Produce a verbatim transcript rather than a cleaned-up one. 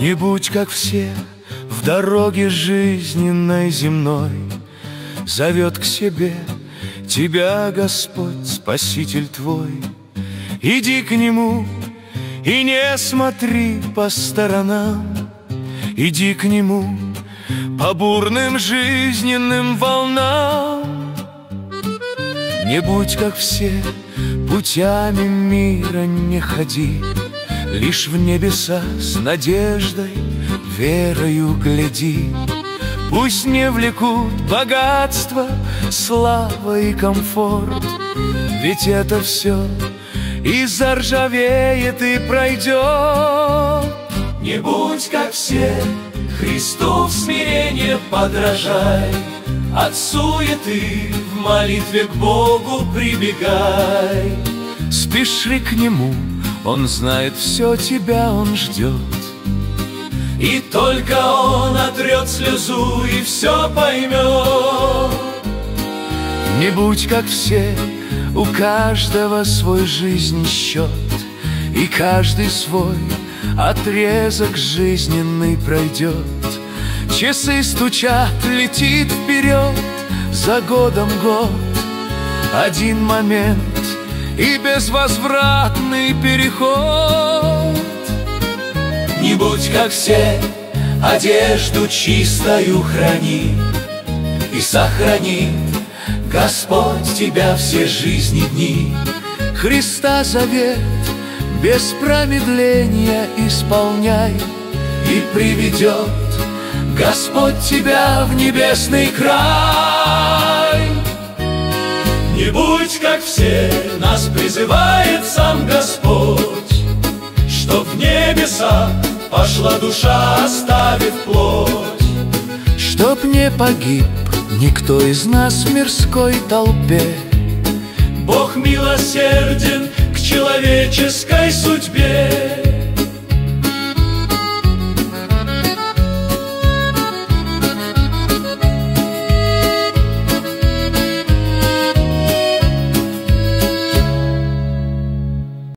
Не будь как все в дороге жизненной земной. Зовет к себе тебя Господь, Спаситель твой. Иди к Нему и не смотри по сторонам. Иди к Нему по бурным жизненным волнам. Не будь как все, путями мира не ходи, лишь в небеса с надеждой, верою гляди. Пусть не влекут богатство, слава и комфорт, ведь это все и заржавеет, и пройдет. Не будь как все, Христу в смирение подражай, от суеты в молитве к Богу прибегай. Спеши к Нему, Он знает все, тебя Он ждет, и только Он отрет слезу и все поймет. Не будь как все, у каждого свой жизни счет, и каждый свой отрезок жизненный пройдет. Часы стучат, летит вперед, за годом год. Один момент и безвозвратный переход. Не будь как все, одежду чистою храни, и сохрани Господь тебя все жизни дни. Христа завет без промедления исполняй, и приведет Господь тебя в небесный край. Не будь как все, нас призывает сам Господь, чтоб в небеса пошла душа, оставив плоть. Чтоб не погиб никто из нас в мирской толпе, Бог милосерден к человеческой судьбе.